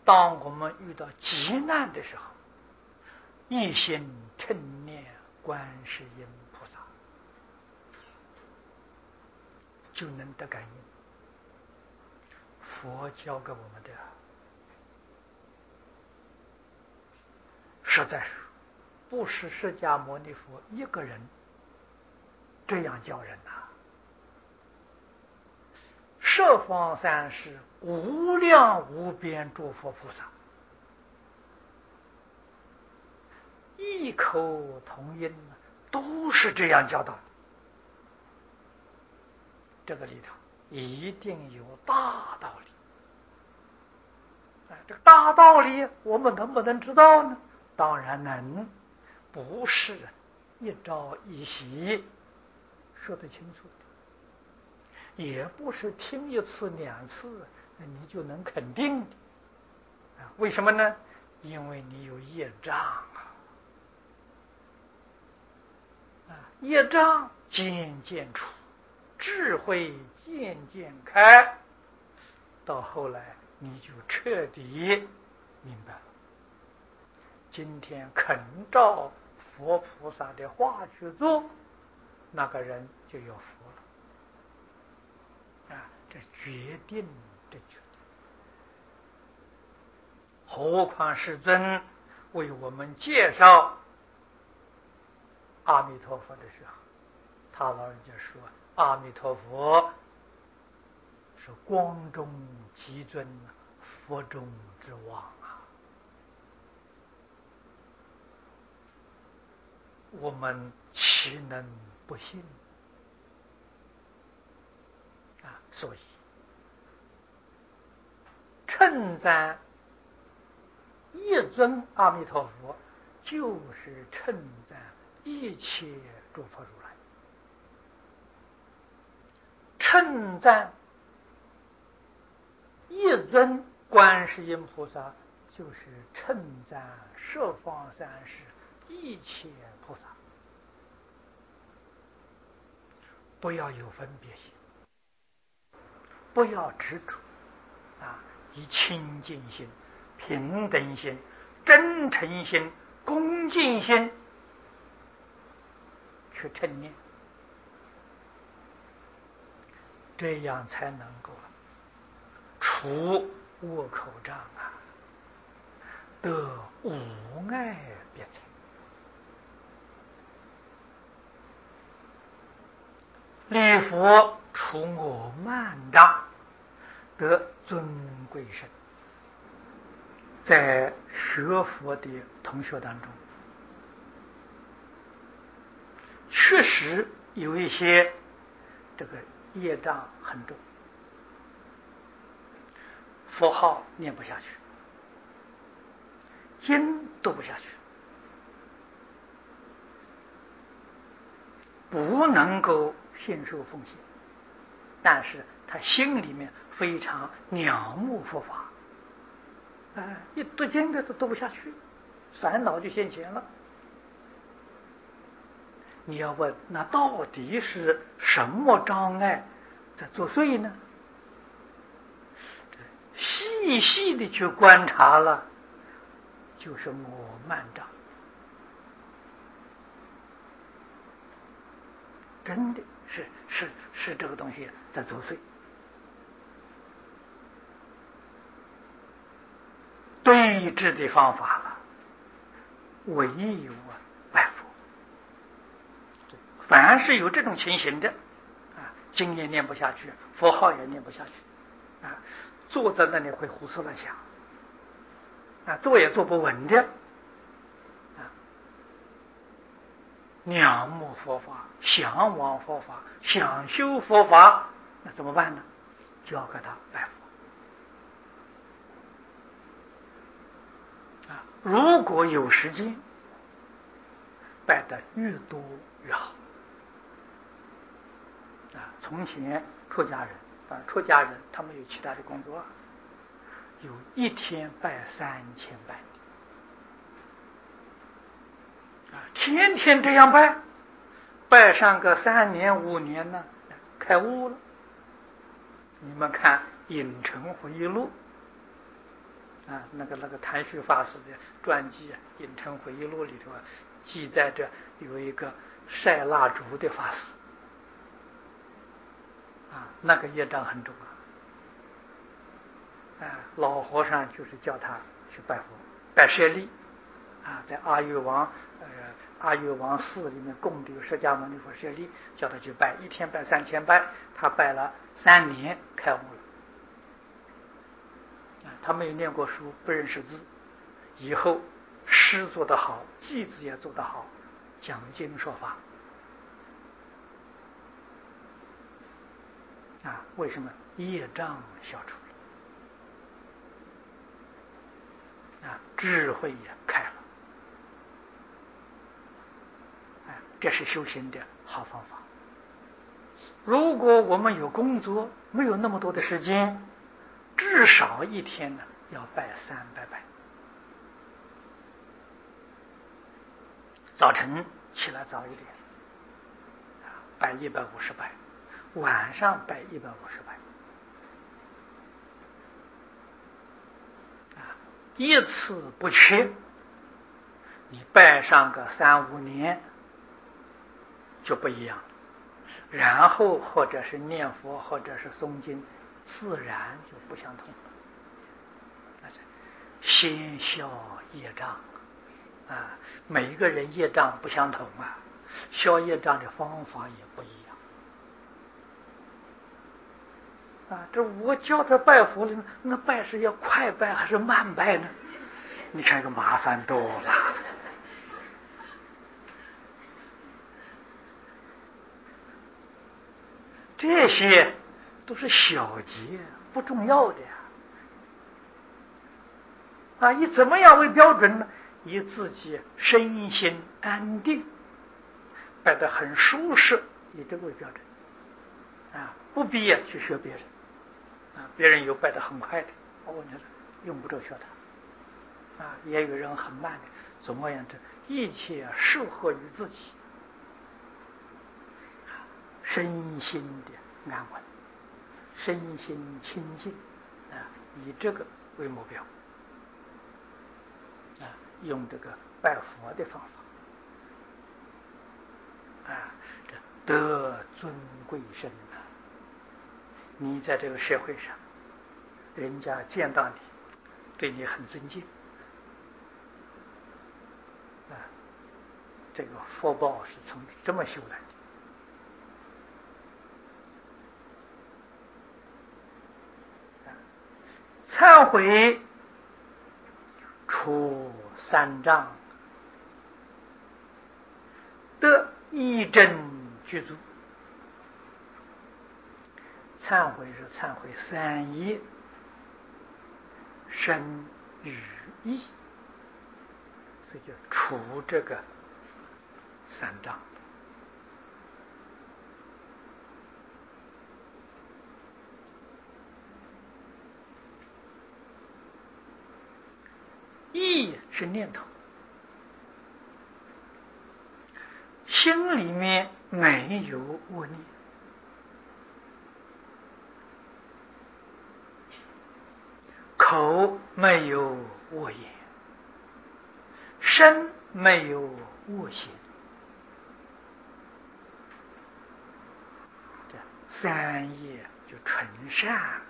当我们遇到急难的时候，一心称念观世音菩萨，就能得感应。佛教给我们的实在是不是释迦牟尼佛一个人这样教人呐，十方三世无量无边诸佛菩萨异口同音，都是这样教导的。这个里头一定有大道理。这个大道理我们能不能知道呢？当然能，不是一朝一夕说得清楚的，也不是听一次两次你就能肯定的。为什么呢？因为你有业障业障渐渐除，智慧渐渐开，到后来你就彻底明白了。今天肯照佛菩萨的话去做，那个人就有福了这决定的决定。何况世尊为我们介绍阿弥陀佛的时候，他老人家说阿弥陀佛是光中极尊，佛中之王我们岂能不信所以称赞一尊阿弥陀佛，就是称赞一切诸佛如来，称赞一尊观世音菩萨，就是称赞十方三世一切菩萨。不要有分别心，不要执着以清净心、平等心、真诚心、恭敬心去称念，这样才能够除恶口障得无碍别财。礼佛除我慢障，得尊贵身。在学佛的同学当中，确实有一些这个业障很重，佛号念不下去，经读不下去，不能够信受奉献，但是他心里面非常仰慕佛法一读经的都读不下去，烦恼就现前了。你要问那到底是什么障碍在作祟呢？细细的去观察了，就是我慢障，真的是这个东西在作祟。对治的方法了，唯有拜佛。凡是有这种情形的经也念不下去，佛号也念不下去坐在那里会胡思乱想坐也坐不稳的仰慕佛法，向往佛法，想修佛法，那怎么办呢？教给他拜佛如果有时间，拜得越多越好从前出家人他们有其他的工作有一天拜3000拜天天这样拜上个3年5年呢，开悟了。你们看《影城回忆录》 那个谭旭法师的传记《隐城回忆录》里头记载着有一个晒蜡烛的法师，那个业障很重老和尚就是叫他去拜佛拜舍利在阿育王寺里面供的有释迦牟尼佛舍利，叫他去拜，一天拜3000拜，他拜了3年开悟了。他没有念过书，不认识字，以后诗做得好，记字也做得好，讲经说法为什么？业障消除了智慧也开了这是修行的好方法。如果我们有工作，没有那么多的时间，至少一天呢要拜300拜。早晨起来早一点拜150拜，晚上拜150拜一次不缺，你拜上个3、5年就不一样了，然后或者是念佛，或者是诵经，自然就不相同了。先消业障每一个人业障不相同消业障的方法也不一样这我教他拜佛了，那拜是要快拜还是慢拜呢？你看这个麻烦多了。这些都是小节，不重要的以怎么样为标准呢？以自己身心安定，拜得很舒适，以这个为标准不必去学别人别人有拜得很快的你用不着学他也有人很慢的。总而言之，一切适合于自己身心的安稳，身心清净以这个为目标用这个拜佛的方法这得尊贵身你在这个社会上，人家见到你对你很尊敬这个福报是从这么修来的忏悔除3障，得一真具足。忏悔是忏悔3业，身语意，所以就除这个3障。意是念头，心里面没有恶念，口没有恶言，身没有恶行，这3业就纯善了。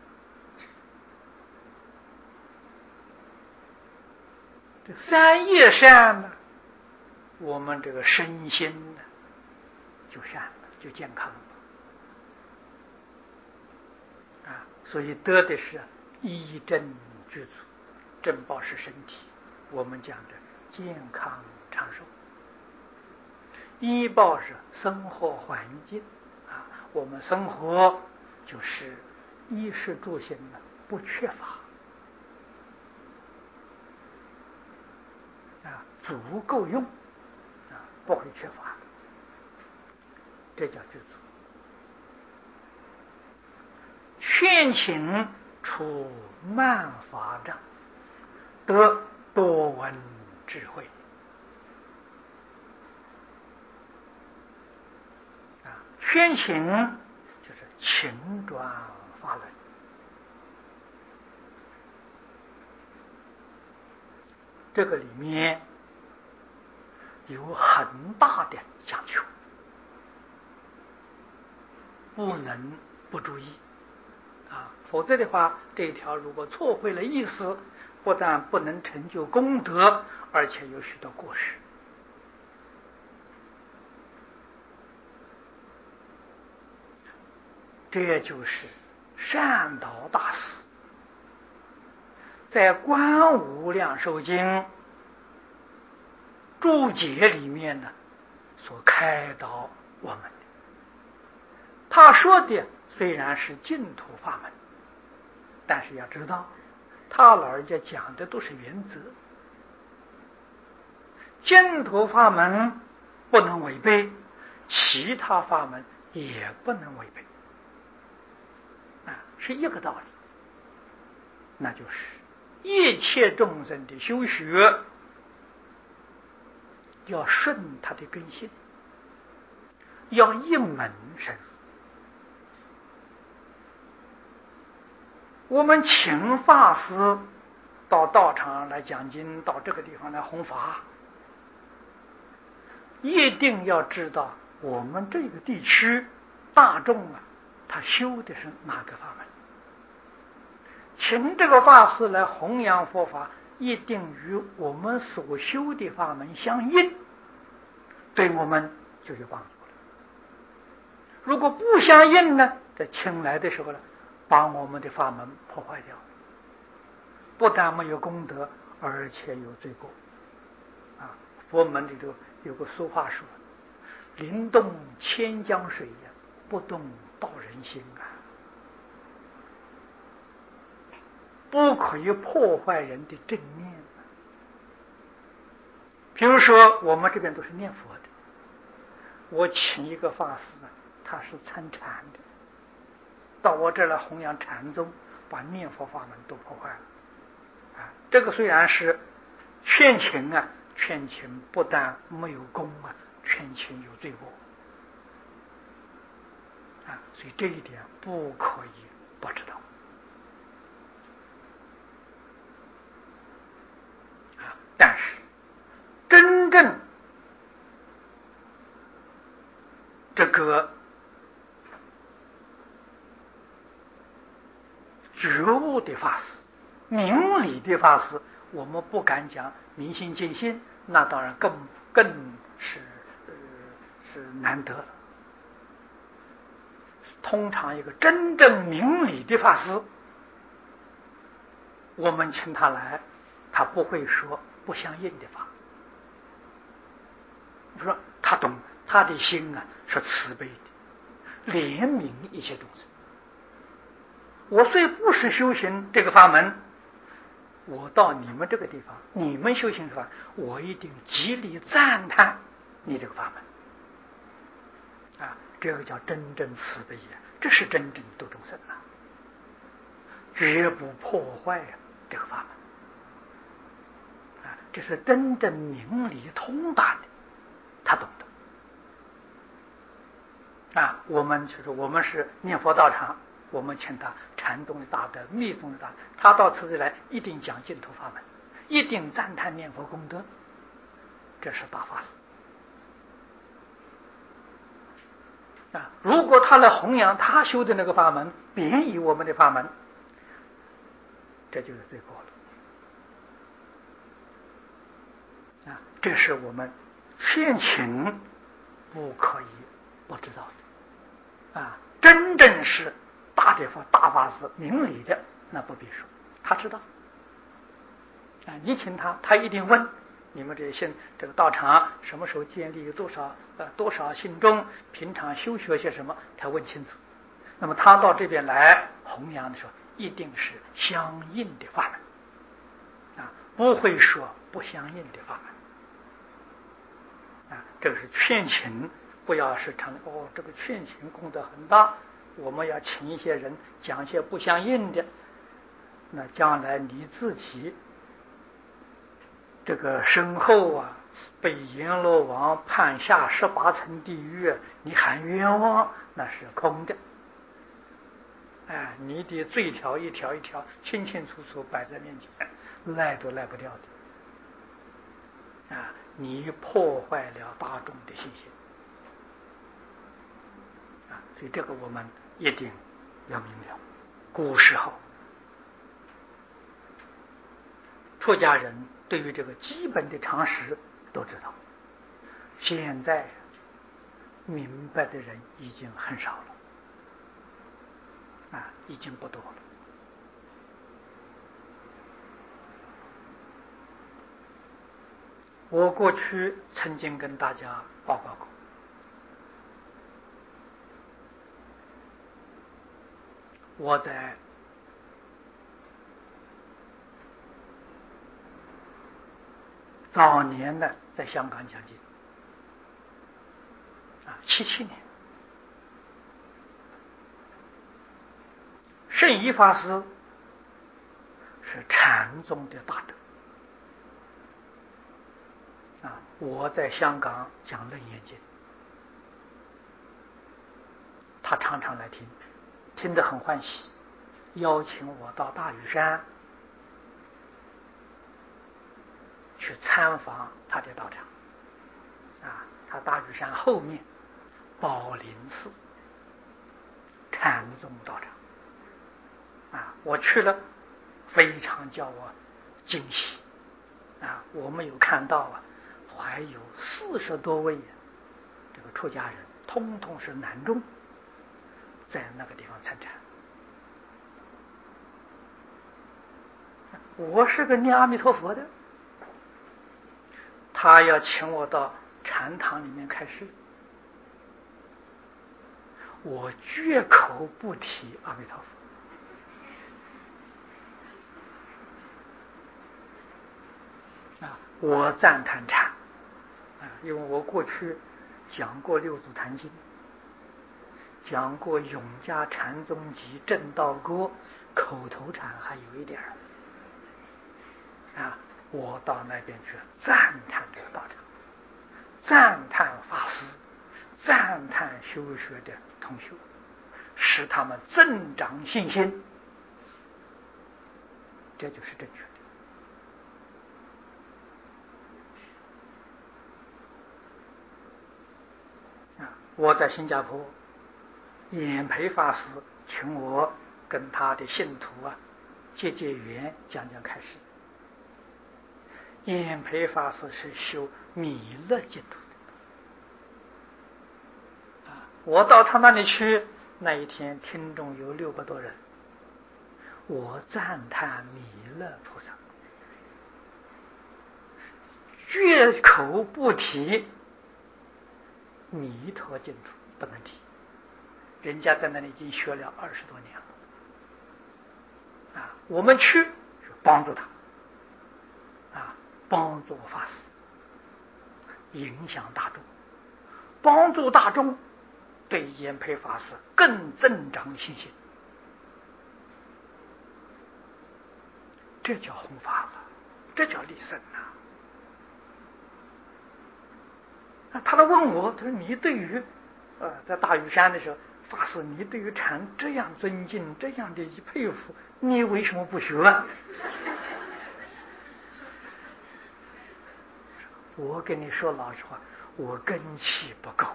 这3业善了，我们这个身心呢就善了，就健康了所以得的是一真具足。正报是身体，我们讲的健康长寿；依报是生活环境我们生活就是衣食住行呢不缺乏足够用不会缺乏，这叫具足。劝请除慢法障，得多闻智慧劝请就是请转法轮这个里面有很大的讲究，不能不注意否则的话，这一条如果错会了意思，不但不能成就功德，而且有许多过失。这就是善导大师在《观无量寿经》注解里面呢所开导我们的。他说的虽然是净土法门，但是要知道他老人家讲的都是原则，净土法门不能违背，其他法门也不能违背是一个道理。那就是一切众生的修学要顺他的根性，要一门深入。我们请法师到道场来讲经，到这个地方来弘法，一定要知道我们这个地区大众他修的是哪个法门，请这个法师来弘扬佛法，一定与我们所修的法门相应，对我们就有帮助了。如果不相应呢，在请来的时候呢，把我们的法门破坏掉，不但没有功德，而且有罪过佛门里头有个俗话说，临动千江水不动道人心不可以破坏人的正念。比如说我们这边都是念佛的，我请一个法师他是参禅的，到我这儿来弘扬禅宗，把念佛法门都破坏了这个虽然是劝请劝请不但没有功劝请有罪过所以这一点不可以不知道但是真正这个觉悟的法师，明理的法师，我们不敢讲明心见性，那当然更是难得了。通常一个真正明理的法师，我们请他来，他不会说不相应的法，说他懂，他的心是慈悲的，怜悯一切众生。我虽不是修行这个法门，我到你们这个地方，你们修行的法，我一定极力赞叹你这个法门这个叫真正慈悲这是真正度众生绝不破坏这个法门这是真正明理通达的，他懂得我们就是我们是念佛道场，我们请他禅宗的大德、密宗的大德，他到此地来一定讲净土法门，一定赞叹念佛功德，这是大法师如果他来弘扬他修的那个法门，贬于我们的法门，这就是罪过了这是我们劝请不可以不知道的真正是大法师明理的，那不必说，他知道你请他，他一定问你们这个道场什么时候建立，有多少信众，平常修学些什么，他问清楚。那么他到这边来弘扬的时候，一定是相应的法门不会说不相应的法门这个是劝请，不要是成这个劝请功德很大，我们要请一些人讲一些不相应的，那将来你自己这个身后被阎罗王判下18层地狱，你喊冤枉那是空的你的罪条一条一条清清楚楚摆在面前，赖都赖不掉的你破坏了大众的信心所以这个我们一定要明了。古时候出家人对于这个基本的常识都知道，现在明白的人已经很少了已经不多了。我过去曾经跟大家报告过，我在早年呢在香港讲经77年，圣依法师是禅宗的大德我在香港讲楞严经，他常常来听，听得很欢喜，邀请我到大屿山去参访他的道场他大屿山后面宝林寺禅宗道场我去了，非常叫我惊喜我们有看到还有40多位这个出家人，通通是男众，在那个地方参禅。我是个念阿弥陀佛的，他要请我到禅堂里面开示，我绝口不提阿弥陀佛我赞叹禅因为我过去讲过六祖坛经，讲过永嘉禅宗集正道歌，口头禅还有一点我到那边去赞叹这个道场，赞叹法师，赞叹修学的同学，使他们增长信心，这就是正确的我在新加坡，演培法师请我跟他的信徒结缘，讲开示。演培法师是修弥勒净土的我到他那里去，那一天听众有600多人，我赞叹弥勒菩萨，绝口不提弥陀净土，不能提，人家在那里已经学了20多年了我们去帮助他帮助法师，影响大众，帮助大众对演培法师更增长信心，这叫弘法了，这叫立身他来问我，他说你对于在大屿山的时候，法师你对于禅这样尊敬，这样的佩服，你为什么不学我跟你说老实话，我根气不够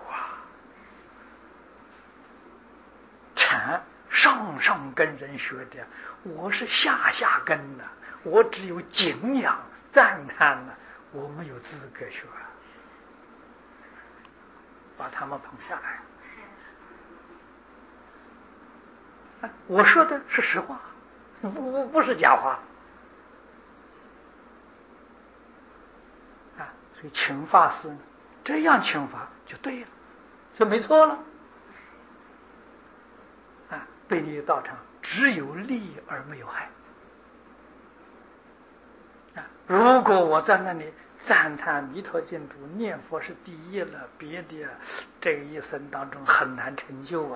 禅上根人学的，我是下根的，我只有敬仰赞叹我没有资格学把他们捧下来我说的是实话，不是假话所以请法师这样请法就对了，这没错了对你的道场只有利而没有害如果我在那里赞叹弥陀净土，念佛是第一了，别的这一生当中很难成就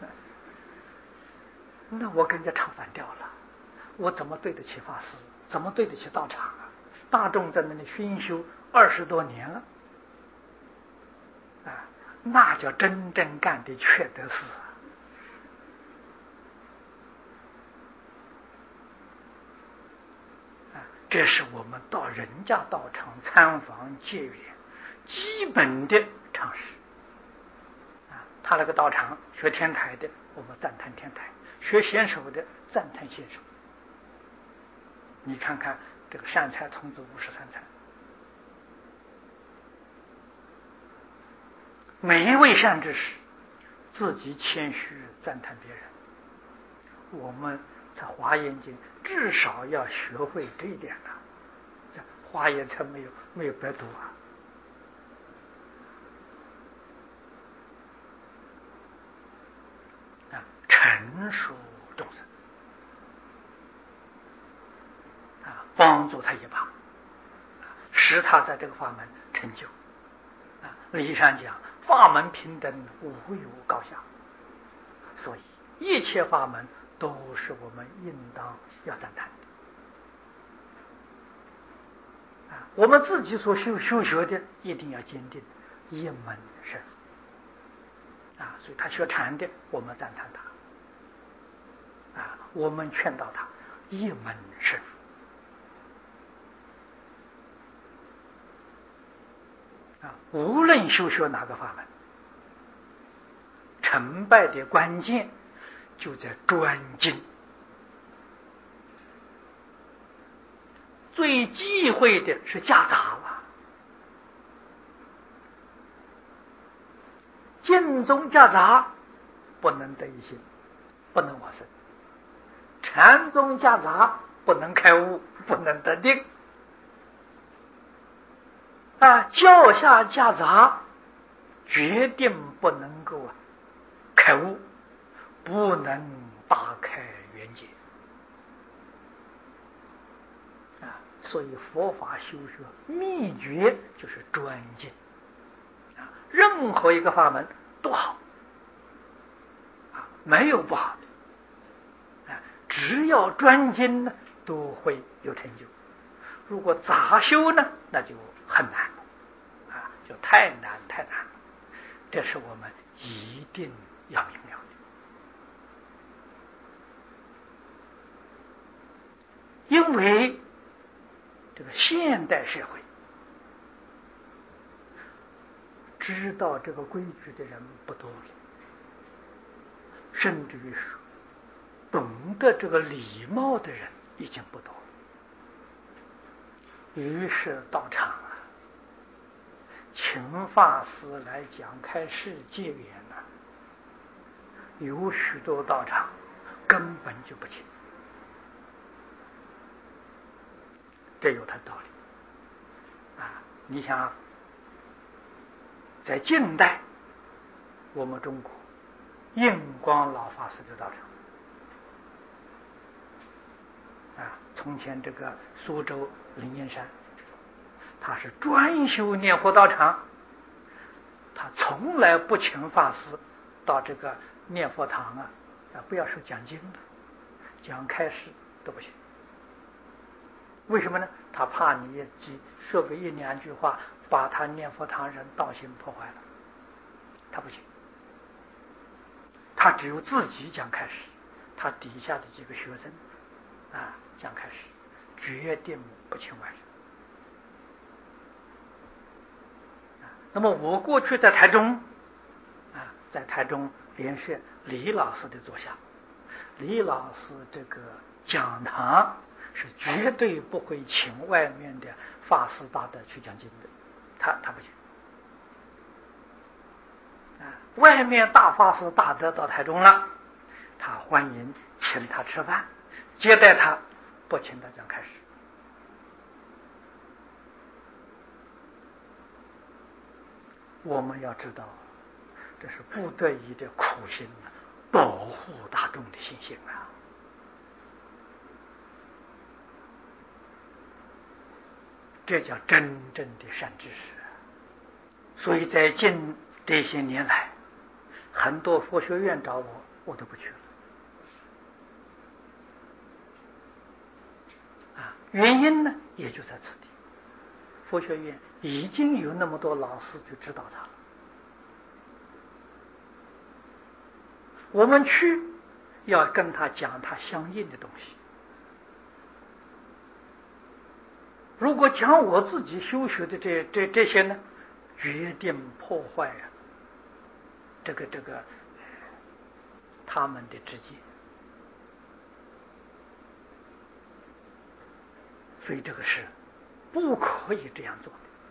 那我跟人家唱反调了，我怎么对得起法师，怎么对得起道场大众在那里熏修20多年了那叫真正干的缺德事这是我们到人家道场参访结缘基本的常识。他那个道场学天台的，我们赞叹天台；学显手的，赞叹显手。你看看这个善财童子53参，每一位善知识自己谦虚赞叹别人。我们在华严经至少要学会这一点了，这华严才没有白读啊。成熟众生帮助他一把，使他在这个法门成就。理上讲，法门平等，无有高下，所以一切法门都是我们应当要赞叹的。我们自己所修学的，一定要坚定一门深入。所以他学禅的，我们赞叹他。我们劝导他一门深入。无论修学哪个法门，成败的关键就在专精。最忌讳的是夹杂了，净宗夹杂不能得一心，不能往生；禅宗夹杂不能开悟，不能得定。教下夹杂决定不能够开悟，不能大开圆解。所以佛法修学秘诀就是专精。任何一个法门都好，没有不好的。只要专精呢，都会有成就。如果杂修呢，那就很难就太难了。这是我们一定要明了的。因为这个现代社会知道这个规矩的人不多了，甚至于说懂得这个礼貌的人已经不多了。于是道场请法师来讲开示戒缘有许多道场根本就不请，这有它道理。你想在近代我们中国印光老法师的道场从前这个苏州灵岩山，他是专修念佛道场，他从来不请法师到这个念佛堂不要说讲经了，讲开示都不行。为什么呢？他怕你说个一两句话，把他念佛堂人道心破坏了，他不行。他只有自己讲开示，他底下的几个学生讲开示，决定不请外人。那么我过去在台中联系李老师的座下，李老师这个讲堂是绝对不会请外面的法师大德去讲经的，他不行。外面大法师大德到台中了，他欢迎请他吃饭，接待他，不请他讲开始。我们要知道，这是不得已的苦心保护大众的信心这叫真正的善知识。所以在近这些年来，很多佛学院找我，我都不去了。原因呢，也就在此地。佛学院已经有那么多老师去指导他了，我们去要跟他讲他相应的东西。 如果讲我自己修学的这些呢，决定破坏这个他们的直接。所以这个是不可以这样做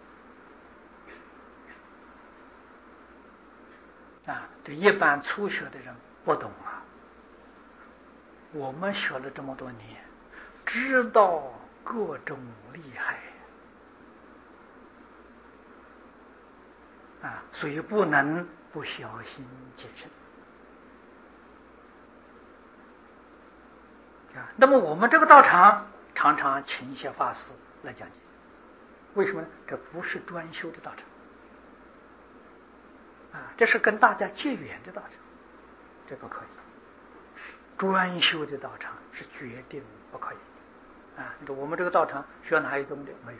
的啊！这一般初学的人不懂啊。我们学了这么多年，知道各种厉害啊，所以不能不小心谨慎啊。那么我们这个道场常常请一些法师来讲解，为什么呢？这不是专修的道场啊，这是跟大家结缘的道场，这个可以。专修的道场是决定不可以啊！我们这个道场学哪一宗的没有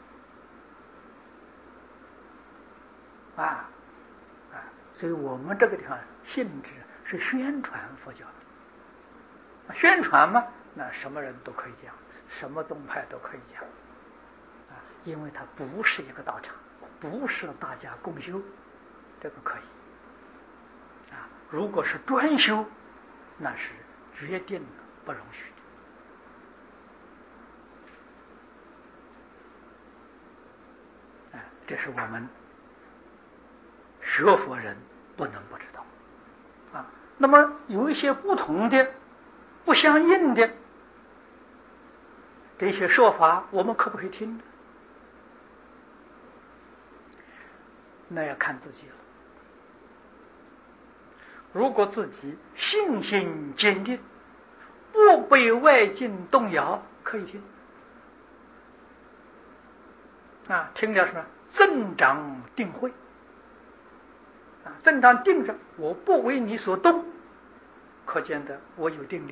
啊？所以我们这个地方性质是宣传佛教的，宣传嘛，那什么人都可以讲，什么宗派都可以讲啊，因为它不是一个道场，不是大家共修，这个可以啊。如果是专修，那是决定不容许的。这是我们学佛人不能不知道啊。那么有一些不同的、不相应的这些说法，我们可不可以听呢？那要看自己了。如果自己信心坚定，不被外境动摇，可以听啊。听了什么？增长定慧啊，增长定着，我不为你所动，可见的我有定力。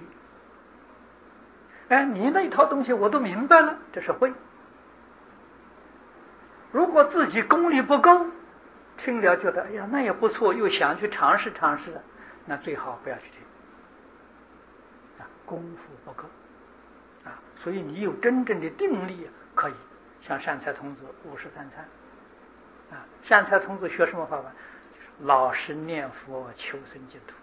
你那一套东西我都明白了，这是慧。如果自己功力不够，听了觉得哎呀那也不错，又想去尝试尝试，那最好不要去听啊，功夫不够啊。所以你有真正的定力，可以像善财童子53参啊。善财童子学什么法门？老实念佛，求生净土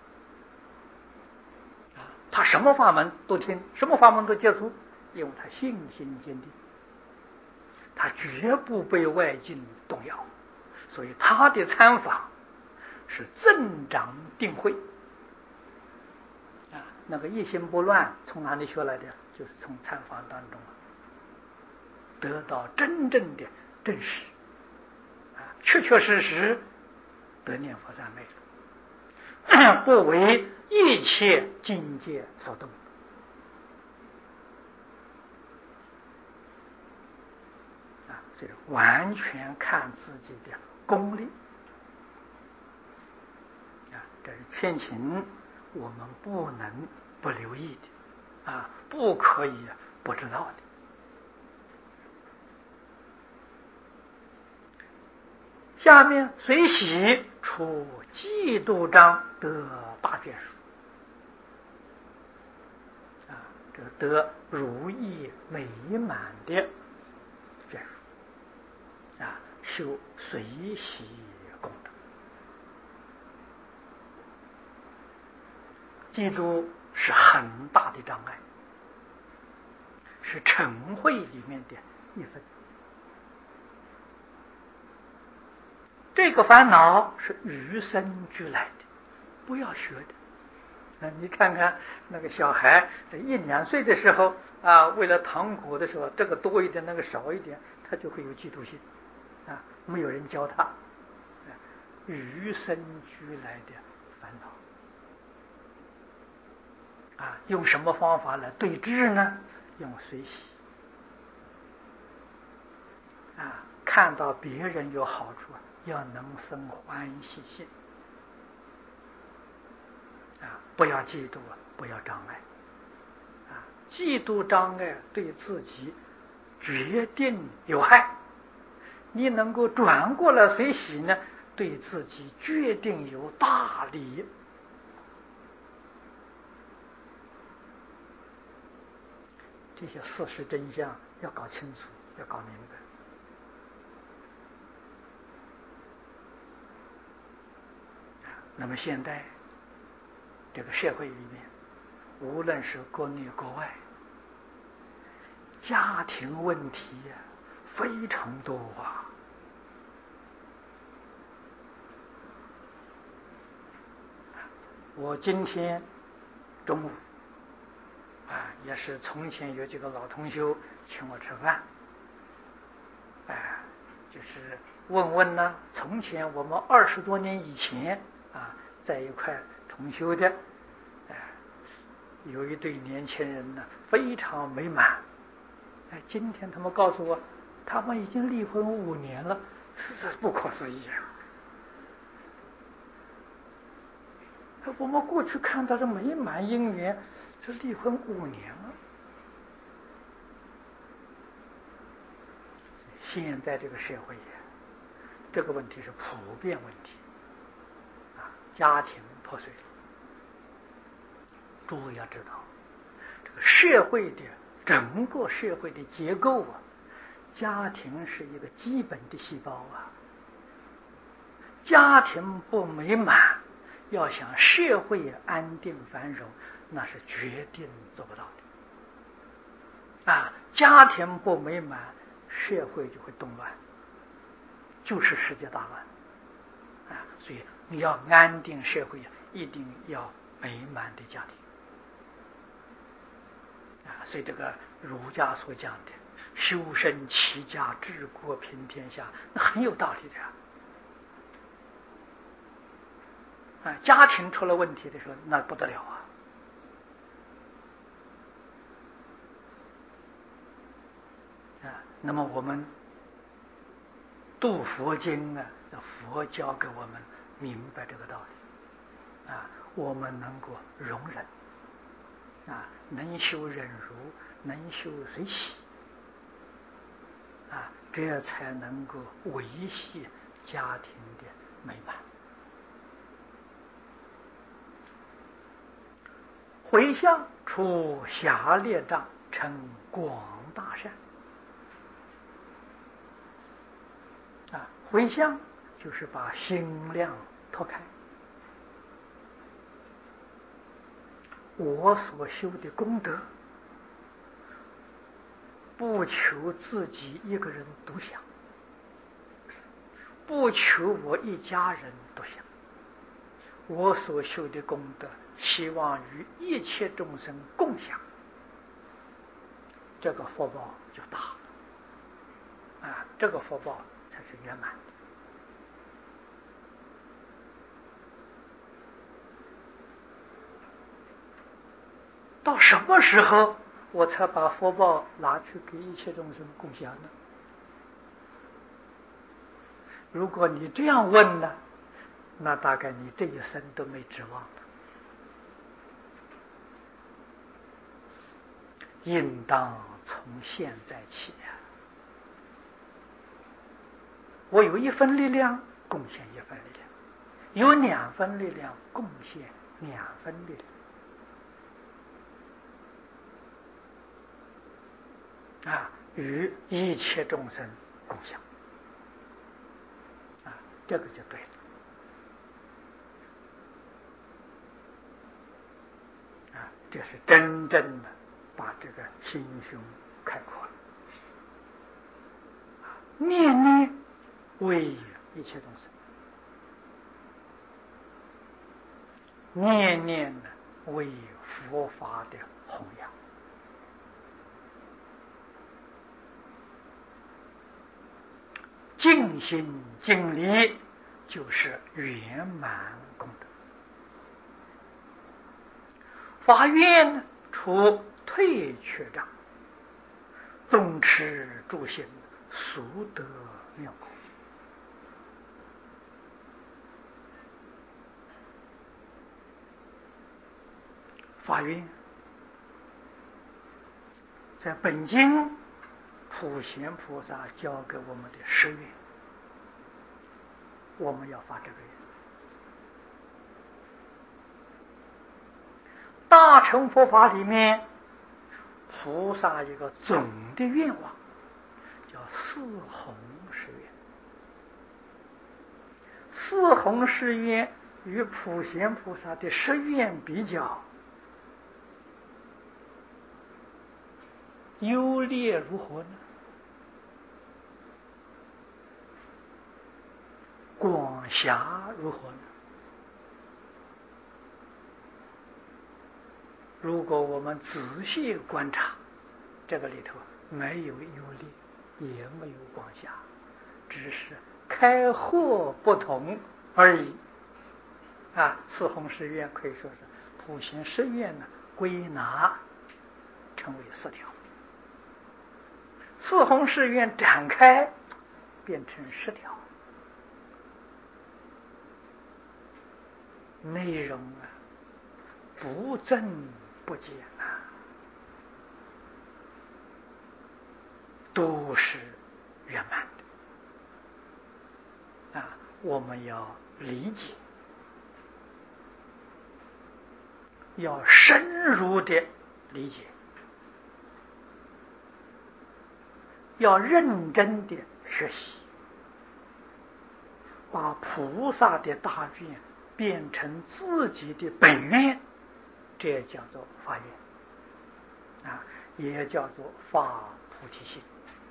啊。他什么法门都听，什么法门都接触，因为他信心坚定，他绝不被外境动摇，所以他的参法是增长定慧啊。那个一心不乱从哪里学来的？就是从参法当中得到真正的证实啊，确确实实得念佛三昧了，不为一切境界所动啊。这个完全看自己的功力啊，这是天情我们不能不留意的啊，不可以不知道的。下面随喜出嫉妒章得大眷属啊，这得如意美满的眷属啊，修随喜功德。嫉妒是很大的障碍，是嗔恚里面的一分。这个烦恼是与生俱来的，不要学的。你看看那个小孩1、2岁的时候啊，为了糖果的时候，这个多一点，那个少一点，他就会有嫉妒心啊。没有人教他，与生俱来的烦恼啊。用什么方法来对治呢？用随喜啊，看到别人有好处要能生欢喜心啊，不要嫉妒不要障碍啊。嫉妒障碍对自己决定有害，你能够转过来随喜呢，对自己决定有大利。这些事实真相要搞清楚， 要搞明白。那么现在这个社会里面，无论是国内国外，家庭问题呀，非常多啊。我今天中午也是从前有几个老同学请我吃饭，就是问问呢，从前我们20多年以前在一块同修的，有一对年轻人呢，非常美满。今天他们告诉我，他们已经离婚5年了，这是不可思议啊！我们过去看到的美满姻缘，这离婚5年了。现在这个社会这个问题是普遍问题家庭破碎了。诸位要知道，这个社会的整个社会的结构家庭是一个基本的细胞家庭不美满，要想社会安定繁荣，那是决定做不到的家庭不美满，社会就会动乱，就是世界大乱所以你要安定社会一定要美满的家庭所以这个儒家所讲的修身齐家治国平天下，那很有道理的家庭出了问题的时候，那不得了那么我们读佛经这佛教给我们明白这个道理我们能够容忍能修忍辱，能修随喜这才能够维系家庭的美满。回向除狭劣障，成广大善回向就是把心量拓开，我所修的功德不求自己一个人独享，不求我一家人独享，我所修的功德希望与一切众生共享，这个福报就大了这个福报才是圆满的。到什么时候我才把福报拿去给一切众生共享呢？如果你这样问呢，那大概你这一生都没指望了。应当从现在起我有1分力量，贡献1分力量；有2分力量，贡献2分力量与一切众生共享这个就对了这是真正的把这个心胸开阔了念念为一切众生，念念为佛法的弘扬尽心尽力，就是圆满功德。发愿除退却障，总持诸行，速得妙果。发愿在本经普贤菩萨教给我们的10愿，我们要发这个愿。大乘佛法里面，菩萨一个总的愿望， 叫四弘誓愿。四弘誓愿与普贤菩萨的誓愿比较，优劣如何呢？广狭如何呢？如果我们仔细观察，这个里头没有优劣，也没有广狭，只是开合不同而已。四弘誓愿可以说是普贤誓愿呢，归纳成为4条；四弘誓愿展开变成10条，内容不增不减都是圆满的我们要理解，要深入的理解，要认真的学习，把菩萨的大愿变成自己的本愿，这叫做发愿也叫做发菩提心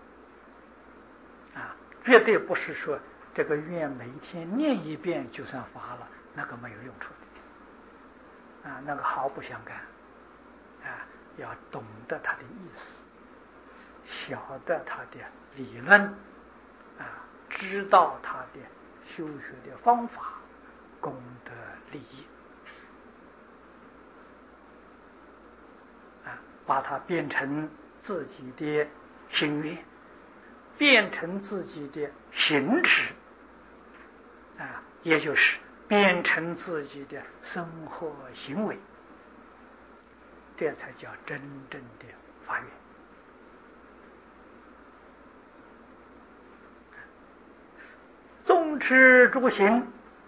绝对不是说这个愿每天念一遍就算发了，那个没有用处的那个毫不相干要懂得它的意思，晓得它的理论知道它的修学的方法，功德利益把它变成自己的心愿，变成自己的行持也就是变成自己的生活行为，这才叫真正的发愿。宗持诸行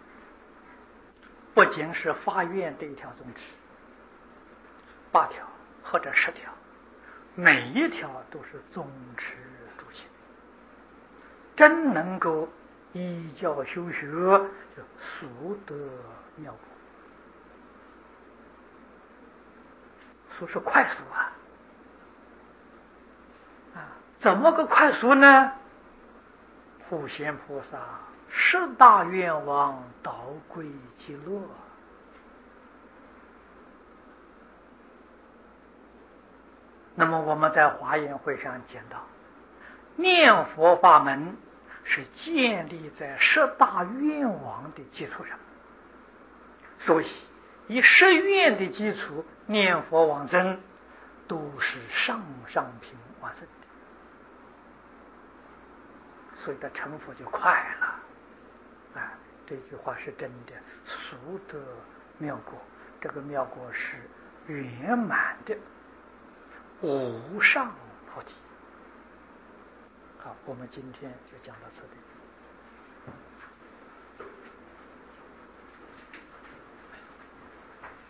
不仅是发愿这一条宗持，8条或者10条，每一条都是宗持诸行，真能够依教修学，就速得妙果。速是快速怎么个快速呢？普贤菩萨10大愿望导归极乐那么我们在华严会上讲到，念佛法门是建立在10大愿望的基础上，所以以10愿的基础念佛往生，都是上品往生的，所以他成佛就快了这句话是真的，速得妙果。这个妙果是圆满的无上菩提。好，我们今天就讲到这里。